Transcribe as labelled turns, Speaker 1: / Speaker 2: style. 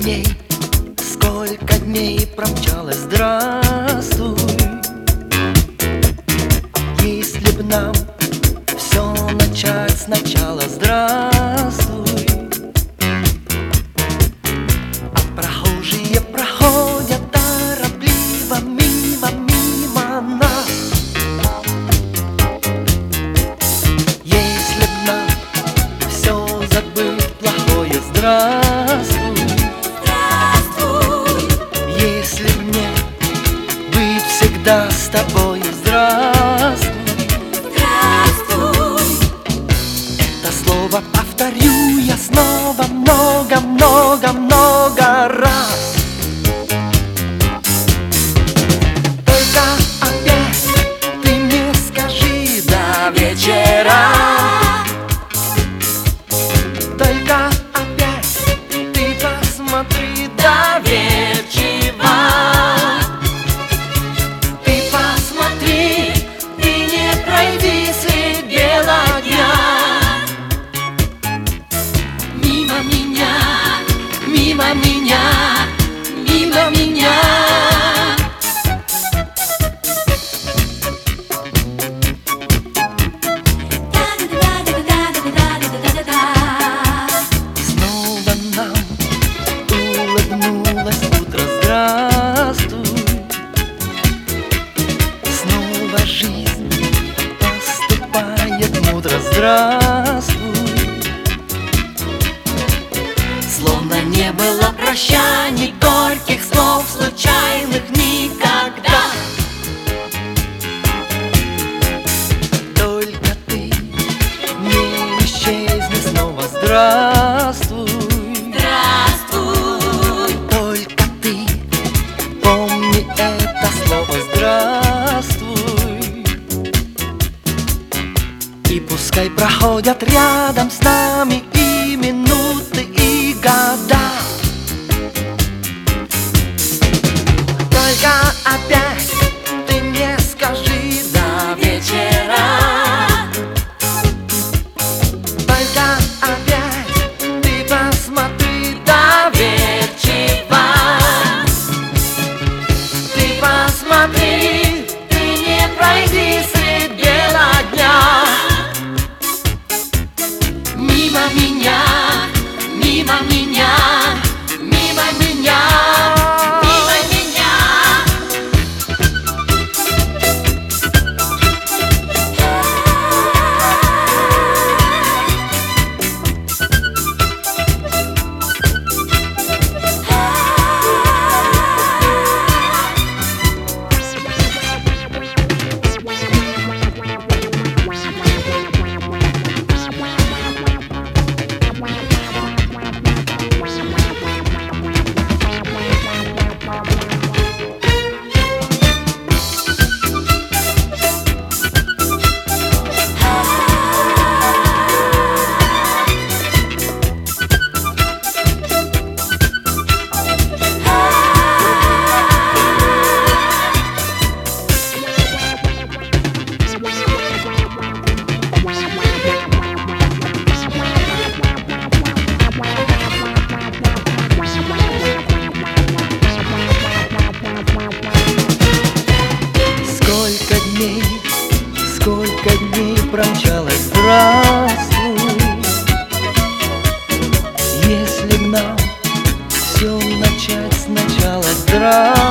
Speaker 1: сколько дней промчалось, здравствуй. Если б нам все начать сначала, здравствуй. А прохожие проходят торопливо мимо нас. Если б нам все забыть плохое, здравствуй. Если б мне быть всегда с тобой, здравствуй. Это слово повторю я снова много раз. Только опять ты мне скажи до вечера. Только опять ты посмотри доверчиво. Ты посмотри, ты не пройди средь бела дня. Мимо меня, мимо меня, мимо меня. Снова нам улыбнулось утро, здравствуй. Снова жизнь поступает мудро, здравствуй. Словно не было прощаний, горьких слов случайных никогда. Только ты не исчезни снова, здравствуй. Только ты помни это слово, здравствуй. И пускай проходят рядом с нами и минуты, и года. Только опять ты мне скажи до вечера. Только опять ты посмотри доверчиво. Ты посмотри, ты не пройди средь бела дня. Мимо меня, мимо меня, мимо меня, мимо меня. Сколько дней промчалось, здравствуй. Если б нам все начать сначала, здравствуй.